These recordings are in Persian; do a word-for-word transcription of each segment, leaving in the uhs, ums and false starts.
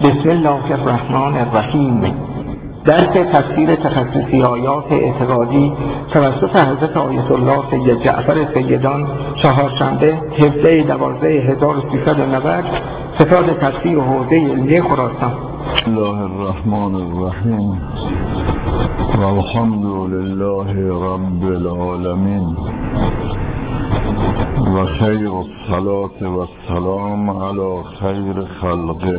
بسم الله الرحمن الرحیم. درس تفسیر تخصصی آیات اعتقادی توسط حضرت آیت الله سید جعفر سیدان، چهارشنبه هفده دوازده هزار و سیصد و نود، ستاد تفسیر و حوزه علمی خراسان. بسم الله الرحمن الرحیم و الحمد لله رب العالمین و خیر الصلاة و السلام علی خیر خلقه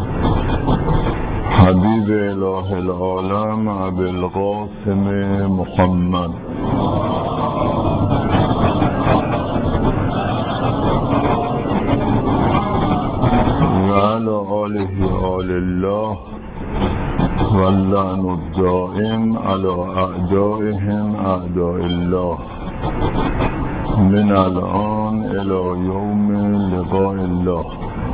حبیب اله العالم ابی القاسم محمد و علی آله آل الله و اللعن الدائم علی اعدائهم اعداء الله من الان الى یوم لقاء الله.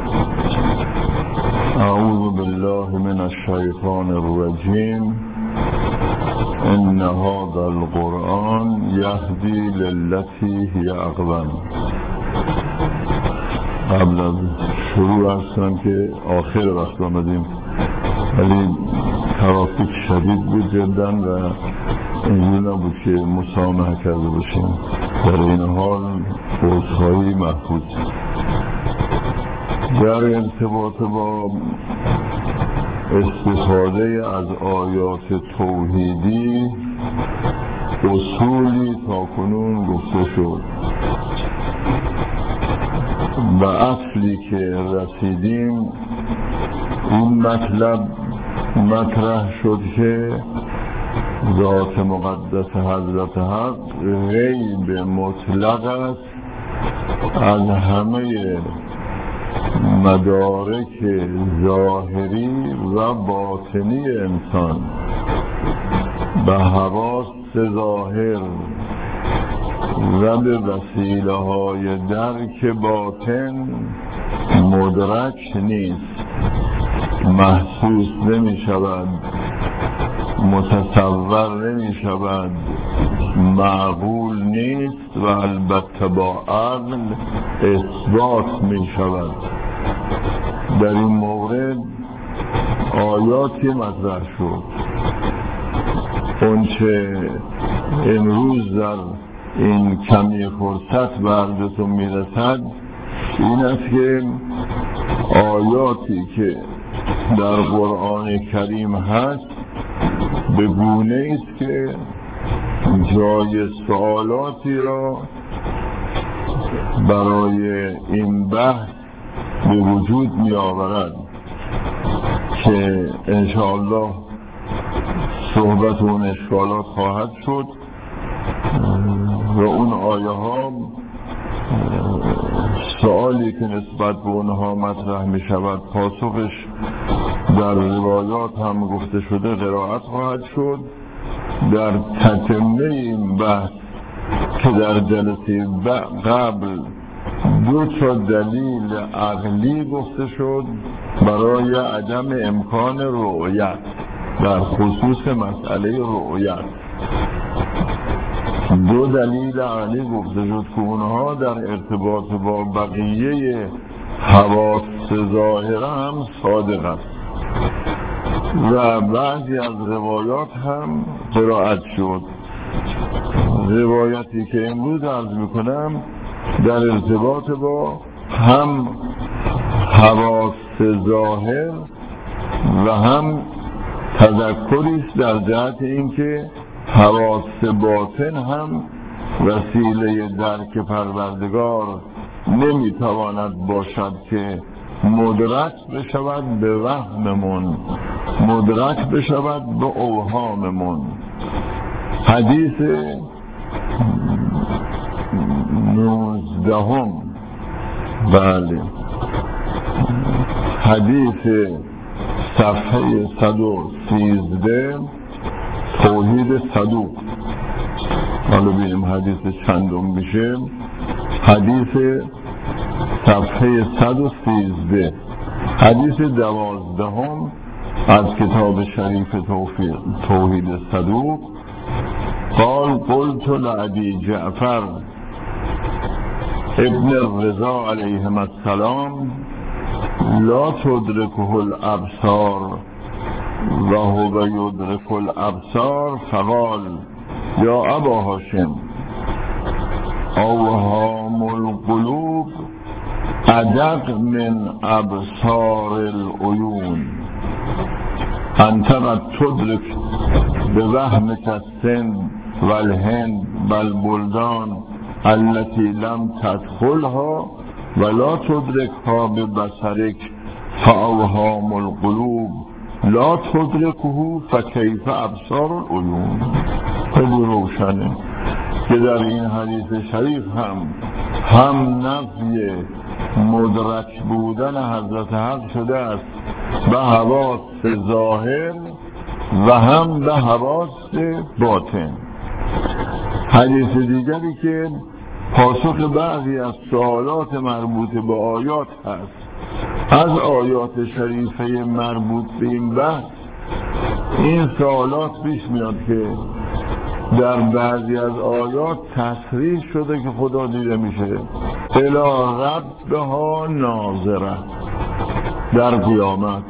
اعوذ بالله من الشیطان الرجیم. ان هذا القرآن یهدی للتی هی اقوم. قبل از شروع هستم که آخر وقت آمدیم ولی ترافیک شدید بود جدا و اینجور نبود که مسامحه کرده باشیم. در این حال عذرخواهی محفوظ. در ارتباط با استفاده از آیات توحیدی اصولی تا کنون گفته شد و اصلی که رسیدیم این مطلب مطرح شد که ذات مقدس حضرت حق غیب مطلق است از همه مدارک ظاهری و باطنی انسان به حواس ظاهر و به وسیله های درک باطن مدرک نیست، محسوس نمی شود، متصور نمی شود، معقول نیست و البته با عقل اثبات می شود. در این مورد آیاتی مطرح شد. اونچه امروز در این کمی فرصت به عرضتون می رسد این است که آیاتی که در قرآن کریم هست به گونه است که جای سوالاتی را برای این بحث به وجود می آورد که انشاءالله صحبت اون اشکالات خواهد شد و اون آیه ها سوالی که نسبت به اونها مطرح می شود پاسخش در روایات هم گفته شده قرائت خواهد شد. در تتمه این بحث که در جلسه قبل دو تا دلیل عقلی گفته شد برای عدم امکان رؤیت در خصوص مسئله رؤیت، دو دلیل عقلی گفته شد که اونها در ارتباط با بقیه حواس ظاهره هم صادق است و بعضی از روایات هم قرائت شد. روایتی که امروز عرض میکنم در ارتباط با هم حواس ظاهر و هم تذکری است در جهت اینکه حواس باطن هم وسیله درک پروردگار نمیتواند باشد که مدرک بشود به وهممون، مدرک بشود به اوهاممون. حدیث نوزدهم بله حدیث صفحه صد و سیزده توحید صدوق. حالا بینیم حدیث چندم میشه. حدیث صفحه صد و سیزده حدیث دوازدهم از کتاب شریف توحید صدوق. قال قلت لأبي جعفر ابن الرضا علیه السلام لا تدرکه الابصار و هو یدرک الابصار فقال یا ابا هاشم اوهام القلوب ادق من ابصار العیون انت قد تدرک به وهمک السن و الهند و البلدان التي لم تدخلها ولا تدرکها به بصرک فاوهام القلوب لا تدرکه فکیف ابصار العیون. خیلی روشنه که در این حدیث شریف هم هم نفی مدرک بودن حضرت حق شده است به حواس ظاهر و هم به حواس باطن. حدیث دیگری که پاسخ بعضی از سوالات مربوط به آیات هست از آیات شریفه مربوط به این بحث، این سوالات پیش میاد که در بعضی از آیات تصریح شده که خدا دیده میشه الی ربها ناظره در قیامت،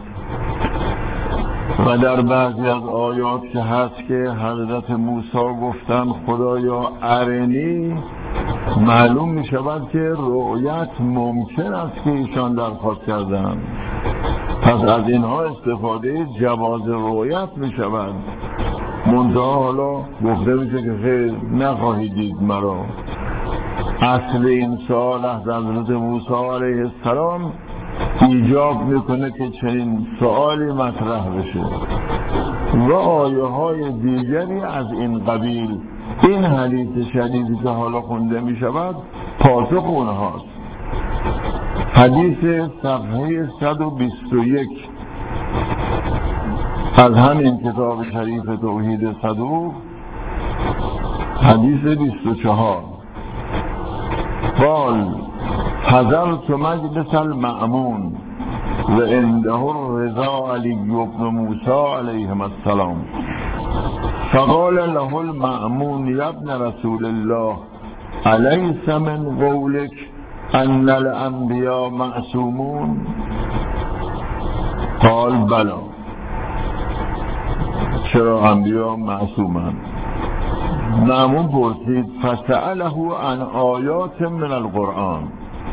و در بعضی از آیات که هست که حضرت موسی گفتن خدایا ارنی، معلوم می شود که رؤیت ممکن است که ایشان درخواست کردن، پس از اینها استفاده جواز رؤیت می شود. منتها حالا گفته میشه که خیر نخواهید دید مرا. اصل این سوال از حضرت موسی علیه السلام ایجاب میکنه که چنین سوالی مطرح بشه و آیه های دیگری از این قبیل. این حدیث شدیدی که حالا خونده می شود پاسخ اونهاست. حدیث صفحه صد و بیست و یک از همین کتاب شریف توحید صدوق، حدیث بیست و چهار. قال حضرت مجلس المأمون و عنده الرضا علی بن موسی علیهم السلام فقال له المأمون یا ابن رسول الله الیس من قولک ان الانبیاء معصومون؟ قال بلا، چرا انبیاء معصومند؟ مأمون پرسید فسأله عن آیات من القرآن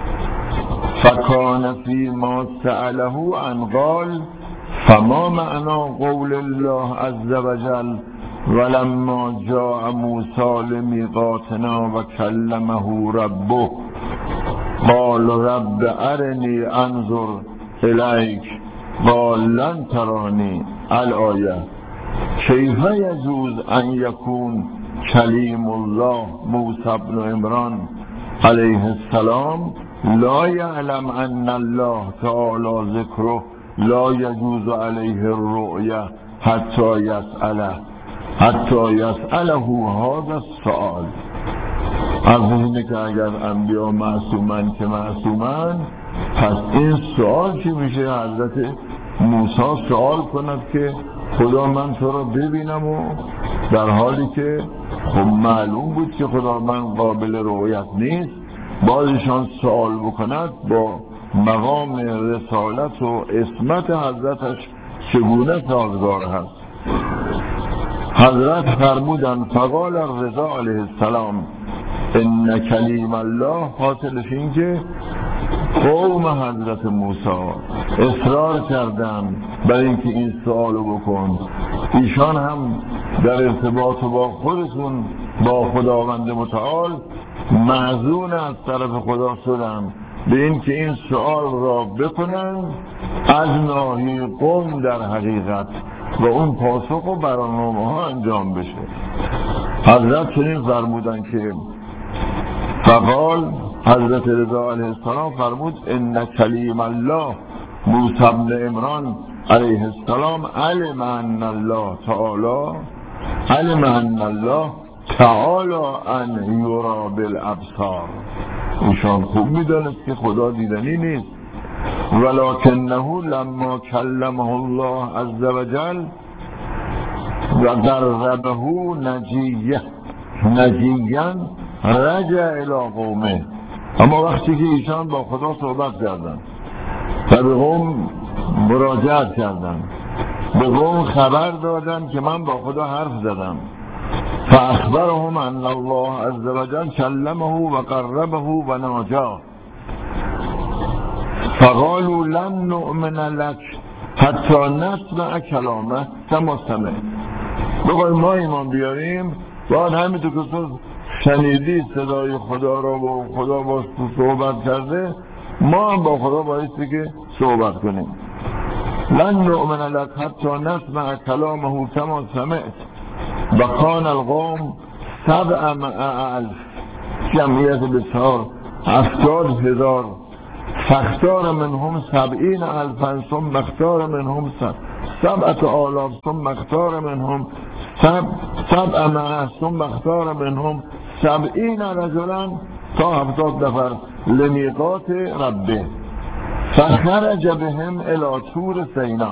فکان فی ما سأله عن قال فما معنى قول الله عز وجل ولما جاء موسی لمیقاتنا و کلمه ربه قال رب ارنی انظر الیک قال لن ترانی الآیه کیف یجوز ان یکون کلیم الله موسی بن عمران علیه السلام لا یعلم ان الله تعالی ذکره لا یجوز علیه الرؤیه حتی یسأله حتی یسأله هذا السؤال. از اینه که اگر انبیا معصومن که معصومن، پس این سؤال چی میشه؟ حضرت موسی سؤال کند که خدا من تو را ببینم، و در حالی که خب معلوم بود که خدا من قابل رؤیت نیست. بازشان سؤال بکند با مقام رسالت و عصمت حضرتش چگونه سازگار هست. حضرت فرمودن فقال الرضا علیه السلام ان کلیم الله، حاصلش این که قوم حضرت موسی اصرار کردن بر اینکه این سوالو بکن. ایشان هم در ارتباط با خودشون با خداوند متعال معزون از طرف خدا شدن به اینکه این سوال را بکنن از ناحیه قوم در حقیقت و اون پاسخ و برنامه ها انجام بشه. حضرت چنین فرمودن که فقال حضرت رضا علیه السلام فرمود ان کلیم الله موسی بن عمران علیه السلام علم ان الله تعالی علم ان الله تعالی ان یرا بالابصار. ایشان خوب میدانست که خدا دیدنی نیست. ولکنه لما کلمه الله عز وجل و قربه نجیه نجیاً رجع الی قومه، اما وقتی که ایشان با خدا صحبت کردن و به قوم مراجعت کردن، به قوم خبر دادن که من با خدا حرف زدم. فاخبرهم ان الله عز وجل کلمه و قربه و ناجاه فقالوا لن نؤمن لك حتی نسمع کلامه کما سمعت. بخوای ما ایمان بیاریم باید همینطور که تو شنیدی صدای خدا را و خدا با صحبت کرده، ما هم با خدا بایستی که صحبت کنیم. لن نؤمن لك حتی نسمع کلامه کما سمعت و کان القوم سبع مع الف، جمعیت بسیار هفتاد هزار. فاختار منهم سبعین الفا ثم اختار منهم سبعت آلاف ثم اختار منهم سبع مع ثم اختار منهم سبعین رجلا تا هفتاد نفر لمیقات ربه. فخرج بهم الى طور سینا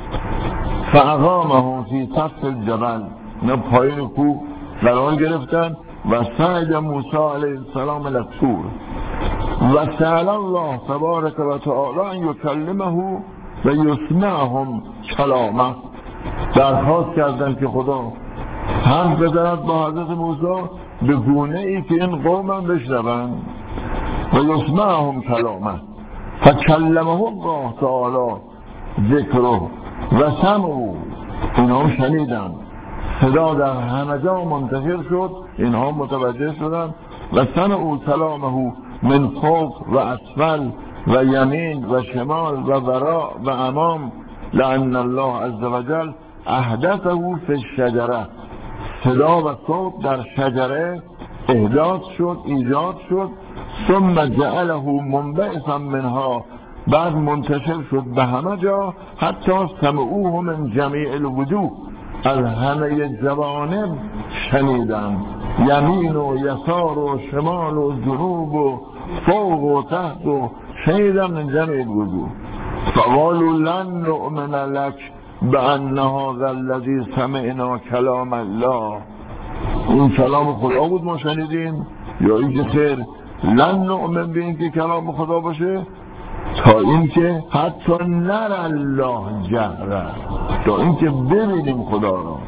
فاقامه فی سقف الجبل. اینا پایین کوه قرار گرفتن و صعد موسی علیه السلام الى طور و سأل الله تبارک و تعالی ان یکلمه و یسمعهم کلامه. درخواست کردن که خدا حرف بزند با حضرت موسی به گونه ای که این قوم هم بشنوند و یسمعهم کلامه. فکلمه الله تعالی ذکره و سمعوا، اینها هم شنیدن، صدا در همه جا منتشر شد، اینها متوجه شدن. و سمعوا کلامه من فوق و اسفل و یمین و شمال و وراء و امام، لأن الله عز وجل احدثه فی الشجره. صدا و صوت در شجره احداث شد، ایجاد شد. ثم جعله منبعثا منها، بعد منتشر شد به همه جا. حتی سمعوه من جمیع الوجوه، از همه جوانب شنیدن، یمین و یسار و شمال و جنوب و فوق و تحت و شنیدن من جمیع الوجوه. فقالوا لن نؤمن لك بأن هذا الذي سمعنا کلام الله. این کلام خدا بود ما شنیدیم، یا این که خیر لن نؤمن به این که کلام خدا باشه تا این که حتی نر الله جهره، تا این که ببینیم خدا را.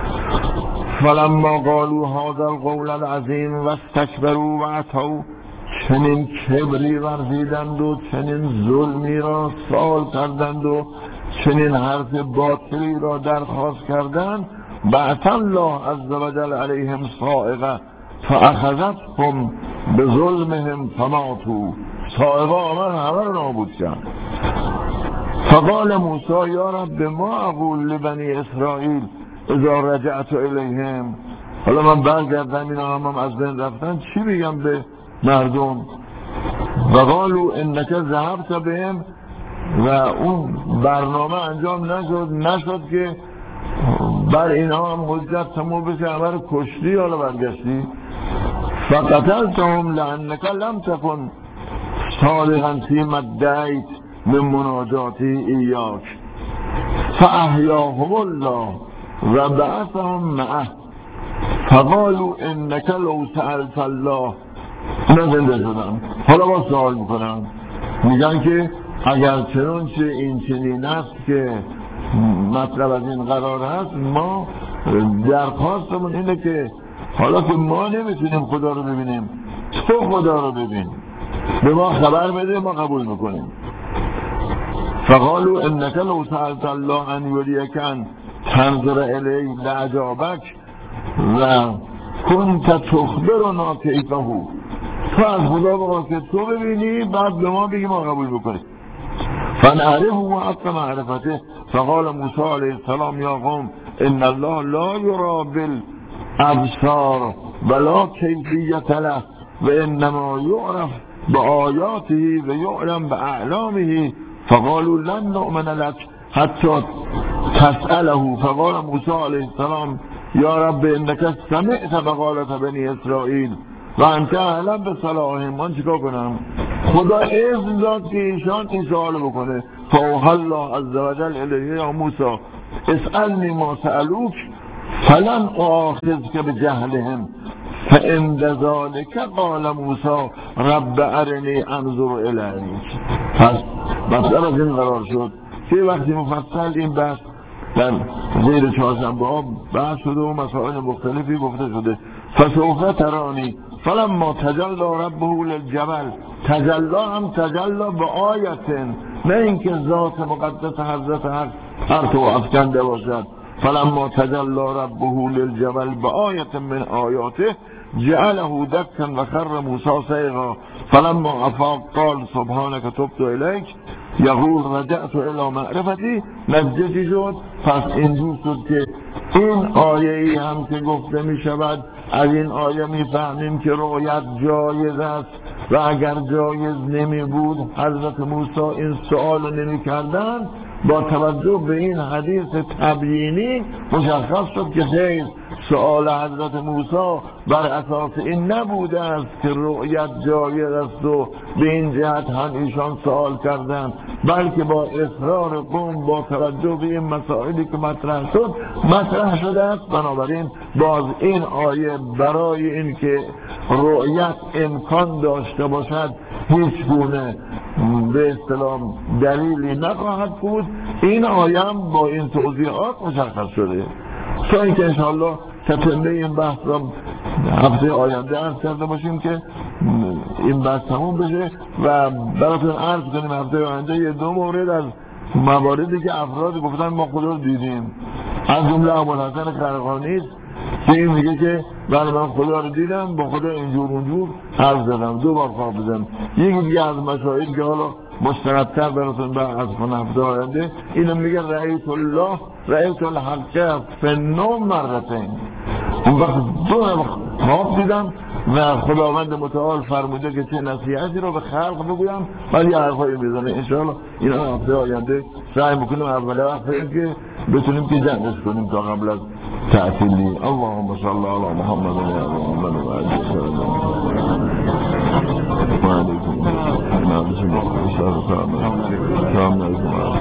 فلما قالوا هذا القول العظیم و استکبروا و عتوا، چنین کبری ورزیدند و چنین ظلمی را سؤال کردند و چنین حرف باطلی را درخواست کردند، بعث الله عز وجل علیهم صاعقه فاخذتهم بظلمهم فماتوا. صاعقه آمد همه را نابود کرد. فقال موسی یا رب ما اقول لبنی اسرائیل اذا رجعت الیهم، حالا من برگردم اینا هم, هم از بین رفتن چی بگم به مردم؟ وقالوا انک ذهبت بهم، و اون برنامه انجام نشد نشد که بر اینها هم حجت تموم بشه، همه رو کشتی حالا برگشتی. فقتلتهم لانک لم تکن صادقا فیما ادعیت من مناجاتی ایاک فاحیاهم الله و بعثهم معه. فقالوا انک لو سألت الله، اینا زنده شدن. حالا با سوال میکنن، میگن که اگر چنانچه این چنین است که مطلب از این قرار هست، ما درخواستمون اینه که حالا که ما نمیتونیم خدا رو ببینیم، تو خدا رو ببین، به ما خبر بده، ما قبول میکنیم. فقالوا انک لو سألت الله ان یریک ان تنظر الیه لعجابک و کنت تخبرنا کیفه. تو از خدا بخواه که تو ببینی، بعد به ما بگی، ما قبول بکنیم. فنعرفه و حق معرفته. فقال موسی علیه السلام یا قوم ان الله لا یرا بالابصار ولا کیفیت له و انما یعرف بآیاته و یعلم باعلامه. فقالوا لن نؤمن لك حتی تسأله. فقال موسی علیه السلام یا رب انک سمعت مقالت بنی اسرائیل و انت اعلم به صلاحهم. من چیکار کنم؟ خدا اذن داد که ایشان این سوال بکنه. فاوحی الله عز وجل الیه یا موسی اسألنی ما سألوک فلن آخذک بجهلهم فعند ذلك قال موسی رب ارنی انظر الیک. پس مطلب از این قرار شد که وقتی مفصل این بحث در غیر چهارشنبه ها بحث شده و مسائل مختلفی گفته شده. فسوف ترانی فلما تجلی ربه للجبل، تجلی هم تجلی به آیتن، نه اینکه ذات مقدس حضرت حق پرتو افکنده باشد. فلما تجلی ربه للجبل به آیت من آیاته جعله دکا و خر موسی صیغا فلما افاق قال سبحانك تبت الیک یقول رجعت الى معرفتی. نتیجه شد پس اینجور شد که این آیه ای هم که گفته می شود از این آیه می فهمیم که رؤیت جایز است و اگر جایز نمی بود حضرت موسی این سوال نمی کردن. با توجه به این حدیث تبیینی مشخص شد که خیر سؤال حضرت موسی بر اساس این نبوده است که رؤیت جایز است و به این جهت هم ایشان سوال کردند، بلکه با اصرار قوم با توجه به این مسائلی که مطرح شد مطرح شده است. بنابراین باز این آیه برای این که رؤیت امکان داشته باشد هیچ گونه به اصطلاح دلیلی نخواهد بود. این آیه هم با این توضیحات مشخص شده تا اینکه انشاءالله تتمه این بحث را هفته آینده عرض کرده باشیم که این بحث تموم بشه و براتون عرض کنیم هفته آینده یه دو مورد از مواردی که افراد گفتن ما خدا رو دیدیم، از جمله ابوالحسن خرقانی که این میگه که بله من خدا رو دیدم، با خدا اینجور اونجور حرف زدم، دو بار خواب دیدم. یکی دیگه از مشاهد که حالا مستندتر براتون بر از خون هفته آینده اینو میگه رأیت الله رأیت الحق فنوم مرتين. اون وقت دو خواب دیدم و خداوند متعال فرموده که چه نصیحتی رو به خلق بگویم ولی یه حرفایی میزنه. انشاءالله این هفته آینده سعی میکنیم اول وقت که بتونیم که جمعش کنیم تا قبل از تعطیلی. اللهم صل علی محمد و علی محمد و علی محمد و علی محمد.